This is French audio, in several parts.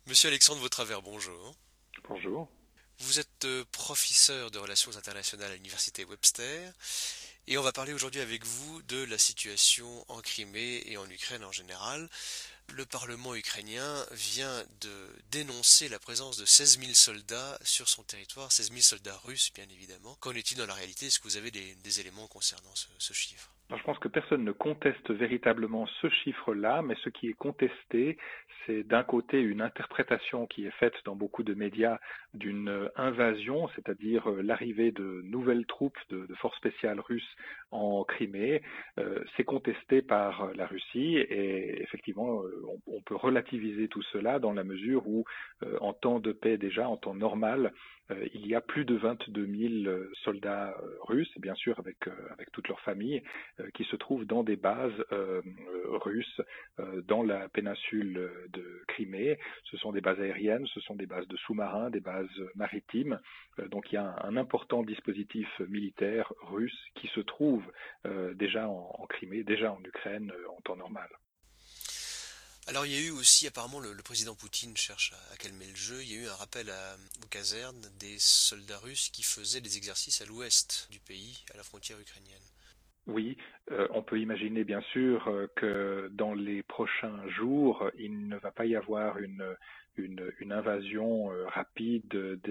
Monsieur Alexandre Vautravers, bonjour. Bonjour. Vous êtes professeur de relations internationales à l'université Webster et on va parler aujourd'hui avec vous de la situation en Crimée et en Ukraine en général. Le Parlement ukrainien vient de dénoncer la présence de 16 000 soldats sur son territoire, 16 000 soldats russes bien évidemment. Qu'en est-il dans la réalité? Est-ce que vous avez des éléments concernant ce chiffre? Alors, je pense que personne ne conteste véritablement ce chiffre-là, mais ce qui est contesté, c'est d'un côté une interprétation qui est faite dans beaucoup de médias d'une invasion, c'est-à-dire l'arrivée de nouvelles troupes de forces spéciales russes en Crimée. C'est contesté par la Russie et effectivement, on peut relativiser tout cela dans la mesure où, en temps de paix déjà, en temps normal, il y a plus de 22 000 soldats russes, bien sûr avec toute leur famille, qui se trouvent dans des bases russes dans la péninsule de Crimée. Ce sont des bases aériennes, ce sont des bases de sous-marins, des bases maritimes. Donc il y a un important dispositif militaire russe qui se trouve déjà en Crimée, déjà en Ukraine en temps normal. Alors il y a eu aussi apparemment le président Poutine cherche à calmer le jeu. Il y a eu un rappel aux casernes des soldats russes qui faisaient des exercices à l'ouest du pays, à la frontière ukrainienne. Oui, on peut imaginer bien sûr que dans les prochains jours, il ne va pas y avoir une invasion rapide,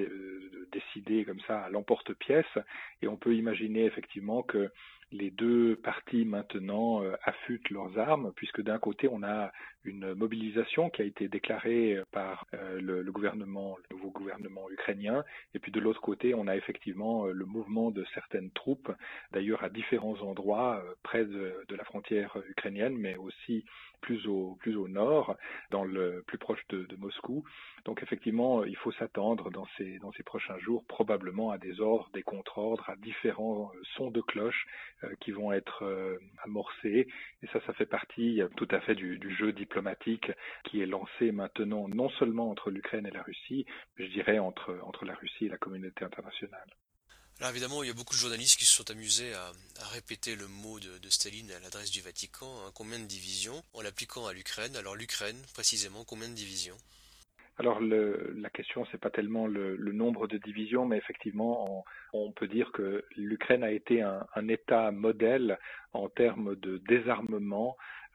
décidée comme ça à l'emporte-pièce, et on peut imaginer effectivement que les deux parties maintenant affûtent leurs armes, puisque d'un côté on a une mobilisation qui a été déclarée par le gouvernement, le nouveau gouvernement ukrainien, et puis de l'autre côté on a effectivement le mouvement de certaines troupes d'ailleurs à différents endroits près de la frontière ukrainienne, mais aussi plus au nord, dans le plus proche de Moscou. Donc effectivement, il faut s'attendre dans ces prochains jours probablement à des ordres, des contre-ordres, à différents sons de cloche qui vont être amorcés. Et ça fait partie tout à fait du jeu diplomatique qui est lancé maintenant non seulement entre l'Ukraine et la Russie, mais je dirais entre la Russie et la communauté internationale. Alors évidemment, il y a beaucoup de journalistes qui se sont amusés à répéter le mot de Staline à l'adresse du Vatican, hein. Combien de divisions en l'appliquant à l'Ukraine? Alors l'Ukraine, précisément, combien de divisions? Alors la question, c'est pas tellement le nombre de divisions, mais effectivement, on peut dire que l'Ukraine a été un État modèle en termes de désarmement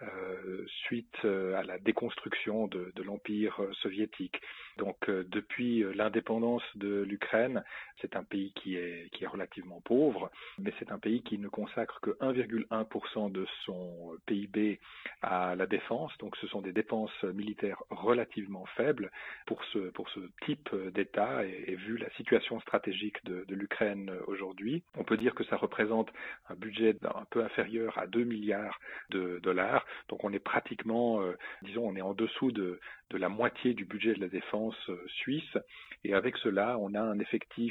suite à la déconstruction de l'Empire soviétique. Donc depuis l'indépendance de l'Ukraine, c'est un pays qui est relativement pauvre, mais c'est un pays qui ne consacre que 1,1% de son PIB à la défense. Donc ce sont des dépenses militaires relativement faibles pour ce type d'État et vu la situation stratégique de l'Ukraine aujourd'hui, on peut dire que ça représente un budget un peu inférieur à 2 milliards de dollars. Donc on est pratiquement, disons, on est en dessous de la moitié du budget de la défense suisse. Et avec cela, on a un effectif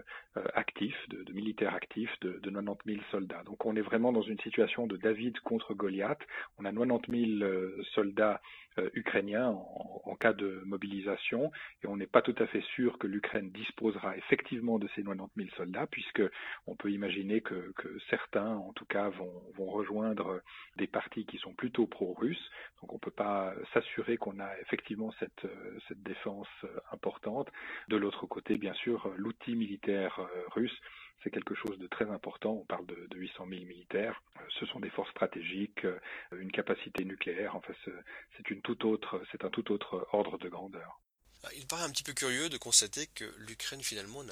actif, de militaires actifs de 90 000 soldats. Donc on est vraiment dans une situation de David contre Goliath. On a 90 000 soldats ukrainiens en cas de mobilisation et on n'est pas tout à fait sûr que l'Ukraine disposera effectivement de ces 90 000 soldats puisque on peut imaginer que certains en tout cas vont rejoindre des partis qui sont plutôt pro-russes. Donc on ne peut pas s'assurer qu'on a effectivement cette défense importante. De l'autre côté, bien sûr, l'outil militaire russe, c'est quelque chose de très important. On parle de 800 000 militaires. Ce sont des forces stratégiques, une capacité nucléaire. Enfin, c'est un tout autre ordre de grandeur. Il paraît un petit peu curieux de constater que l'Ukraine finalement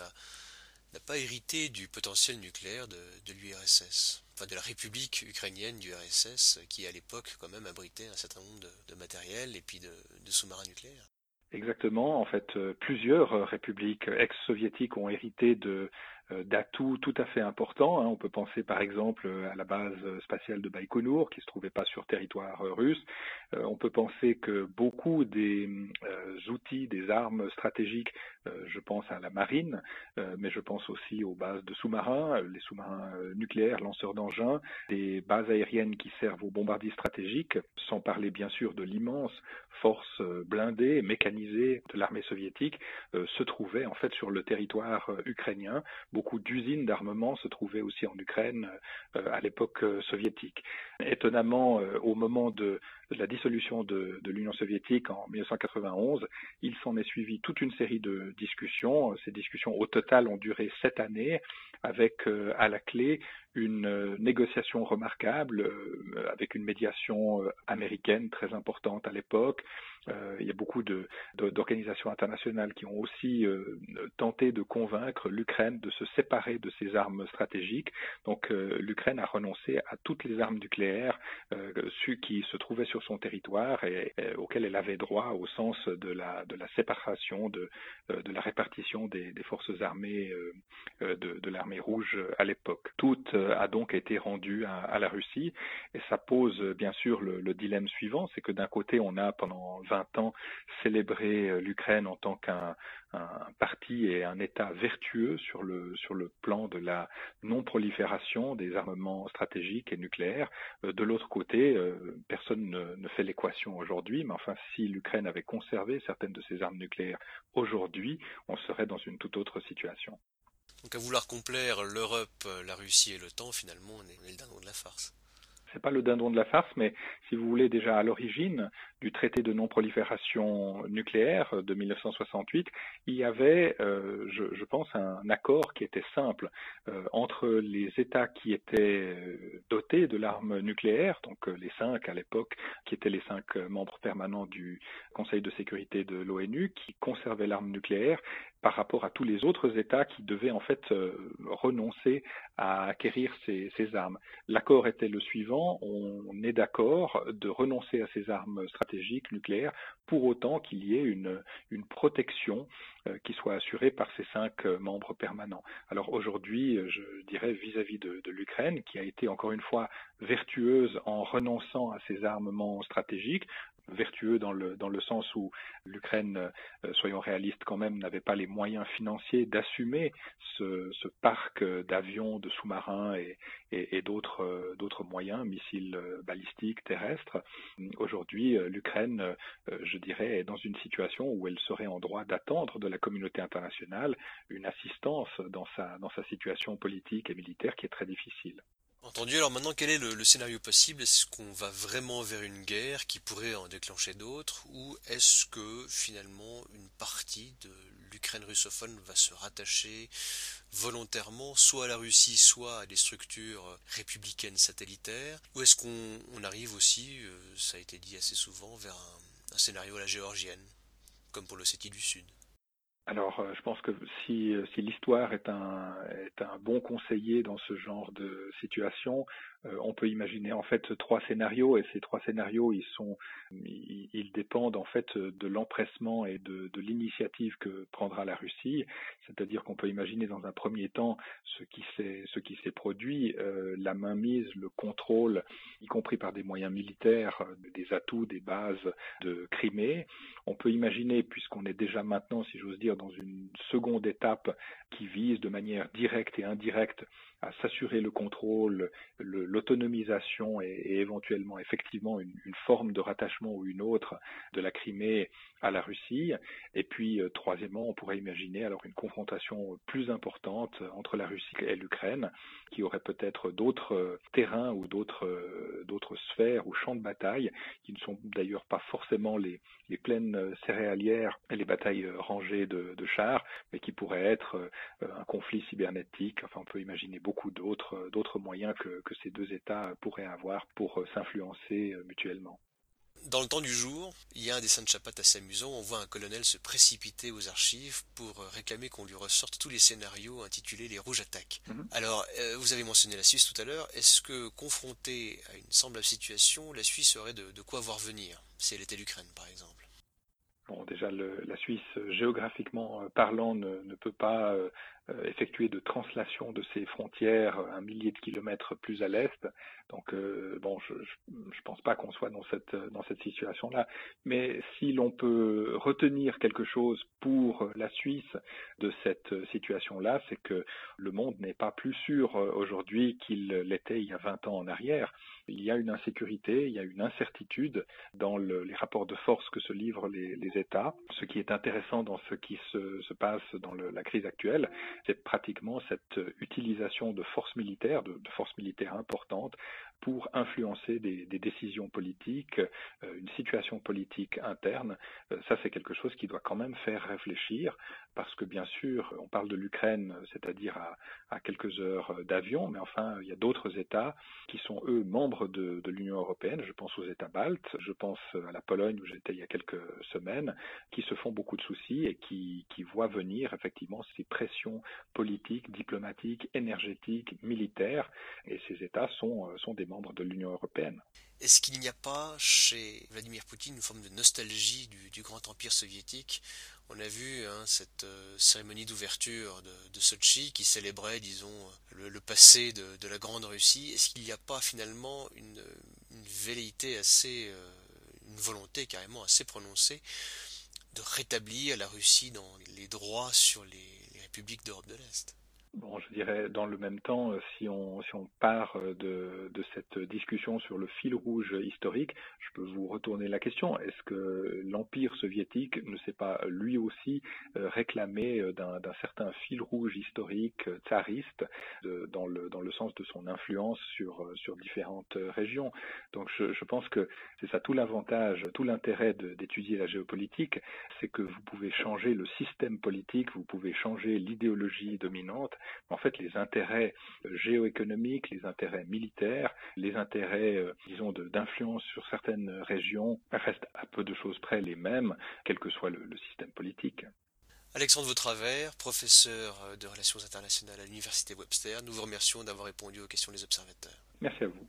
n'a pas hérité du potentiel nucléaire de l'URSS, enfin de la République ukrainienne du RSS, qui à l'époque quand même abritait un certain nombre de matériel et puis de sous-marins nucléaires. Exactement. En fait, plusieurs républiques ex-soviétiques ont hérité d'atouts tout à fait importants, hein. On peut penser par exemple à la base spatiale de Baïkonour qui se trouvait pas sur territoire russe. On peut penser que beaucoup des outils, des armes stratégiques, je pense à la marine, mais je pense aussi aux bases de sous-marins, les sous-marins nucléaires, lanceurs d'engins, des bases aériennes qui servent aux bombardiers stratégiques, sans parler bien sûr de l'immense force blindée, mécanisée de l'armée soviétique, se trouvaient en fait sur le territoire ukrainien. beaucoup d'usines d'armement se trouvaient aussi en Ukraine à l'époque soviétique. Étonnamment, au moment de la dissolution de l'Union soviétique en 1991, il s'en est suivi toute une série de discussions. Ces discussions au total ont duré 7 années avec à la clé une négociation remarquable avec une médiation américaine très importante à l'époque. Il y a beaucoup d'organisations internationales qui ont aussi tenté de convaincre l'Ukraine de se séparer de ses armes stratégiques. Donc l'Ukraine a renoncé à toutes les armes nucléaires qui se trouvaient sur son territoire et auxquelles elle avait droit au sens de la séparation, de la répartition des forces armées de l'armée rouge à l'époque. Tout a donc été rendu à la Russie et ça pose bien sûr le dilemme suivant, c'est que d'un côté on a pendant 20 ans célébré l'Ukraine en tant qu'un parti et un État vertueux sur le plan de la non-prolifération des armements stratégiques et nucléaires. De l'autre côté, personne ne fait l'équation aujourd'hui, mais enfin si l'Ukraine avait conservé certaines de ses armes nucléaires aujourd'hui, on serait dans une toute autre situation. Donc à vouloir complaire l'Europe, la Russie et l'OTAN, finalement on est le dindon de la farce. C'est pas le dindon de la farce, mais si vous voulez, déjà à l'origine du traité de non-prolifération nucléaire de 1968, il y avait, je pense, un accord qui était simple entre les États qui étaient dotés de l'arme nucléaire, donc les 5 à l'époque, qui étaient les 5 membres permanents du Conseil de sécurité de l'ONU, qui conservaient l'arme nucléaire, par rapport à tous les autres États qui devaient en fait renoncer à acquérir ces armes. L'accord était le suivant, on est d'accord de renoncer à ces armes stratégiques nucléaires pour autant qu'il y ait une protection qui soit assurée par ces 5 membres permanents. Alors aujourd'hui, je dirais vis-à-vis de l'Ukraine, qui a été encore une fois vertueuse en renonçant à ses armements stratégiques, vertueux dans le sens où l'Ukraine, soyons réalistes quand même, n'avait pas les moyens financiers d'assumer ce parc d'avions, de sous-marins et d'autres moyens, missiles balistiques, terrestres. Aujourd'hui, l'Ukraine, je dirais, est dans une situation où elle serait en droit d'attendre de la communauté internationale une assistance dans sa situation politique et militaire qui est très difficile. Entendu, alors maintenant quel est le scénario possible? Est-ce qu'on va vraiment vers une guerre qui pourrait en déclencher d'autres, ou est-ce que finalement une partie de l'Ukraine russophone va se rattacher volontairement soit à la Russie, soit à des structures républicaines satellitaires, ou est-ce qu'on arrive aussi, ça a été dit assez souvent, vers un scénario à la géorgienne, comme pour l'Ossétie du Sud? Alors, je pense que si l'histoire est un bon conseiller dans ce genre de situation, on peut imaginer en fait 3 scénarios, et ces 3 scénarios, ils dépendent en fait de l'empressement et de l'initiative que prendra la Russie. C'est-à-dire qu'on peut imaginer dans un premier temps ce qui s'est produit, la mainmise, le contrôle, y compris par des moyens militaires, des atouts, des bases de Crimée. On peut imaginer, puisqu'on est déjà maintenant, si j'ose dire, dans une seconde étape qui vise de manière directe et indirecte à s'assurer le contrôle, l'autonomisation et éventuellement effectivement une forme de rattachement ou une autre de la Crimée à la Russie. Et puis troisièmement, on pourrait imaginer alors une confrontation plus importante entre la Russie et l'Ukraine, qui aurait peut-être d'autres terrains ou d'autres sphères ou champs de bataille, qui ne sont d'ailleurs pas forcément les plaines céréalières et les batailles rangées de chars, mais qui pourraient être un conflit cybernétique. Enfin, on peut imaginer beaucoup d'autres moyens que ces 2 États pourraient avoir pour s'influencer mutuellement. Dans le temps du jour, il y a un dessin de Chapat assez amusant, on voit un colonel se précipiter aux archives pour réclamer qu'on lui ressorte tous les scénarios intitulés Les Rouges attaquent. Alors, vous avez mentionné la Suisse tout à l'heure, est-ce que confrontée à une semblable situation, la Suisse aurait de quoi voir venir, si elle était l'Ukraine par exemple? Bon, déjà, la Suisse, géographiquement parlant, ne peut pas effectuer de translation de ses frontières 1 millier de kilomètres plus à l'est. Donc, bon, je pense pas qu'on soit dans cette situation-là. Mais si l'on peut retenir quelque chose pour la Suisse de cette situation-là, c'est que le monde n'est pas plus sûr aujourd'hui qu'il l'était il y a 20 ans en arrière. Il y a une insécurité, il y a une incertitude dans les rapports de force que se livrent les États. Ce qui est intéressant dans ce qui se passe dans la crise actuelle, c'est pratiquement cette utilisation de forces militaires, de forces militaires importantes, pour influencer des décisions politiques, une situation politique interne. Ça, c'est quelque chose qui doit quand même faire réfléchir, parce que bien sûr, on parle de l'Ukraine, c'est-à-dire à quelques heures d'avion, mais enfin, il y a d'autres États qui sont, eux, membres de l'Union européenne. Je pense aux États baltes, je pense à la Pologne, où j'étais il y a quelques semaines, qui se font beaucoup de soucis et qui voient venir effectivement ces pressions politiques, diplomatiques, énergétiques, militaires, et ces États sont des membres de l'Union européenne. Est-ce qu'il n'y a pas chez Vladimir Poutine une forme de nostalgie du grand empire soviétique? On a vu cette cérémonie d'ouverture de Sotchi qui célébrait, disons, le passé de la Grande Russie. Est-ce qu'il n'y a pas finalement une velléité assez, une volonté carrément assez prononcée de rétablir la Russie dans les droits sur les républiques d'Europe de l'Est? Bon, je dirais dans le même temps, si on part de cette discussion sur le fil rouge historique, je peux vous retourner la question. Est-ce que l'Empire soviétique ne s'est pas lui aussi réclamé d'un certain fil rouge historique tsariste dans le sens de son influence sur différentes régions? Donc je pense que c'est ça tout l'avantage, tout l'intérêt d'étudier la géopolitique, c'est que vous pouvez changer le système politique, vous pouvez changer l'idéologie dominante. En fait, les intérêts géoéconomiques, les intérêts militaires, les intérêts, disons, d'influence sur certaines régions restent à peu de choses près les mêmes, quel que soit le système politique. Alexandre Vautravers, professeur de relations internationales à l'Université Webster, nous vous remercions d'avoir répondu aux questions des observateurs. Merci à vous.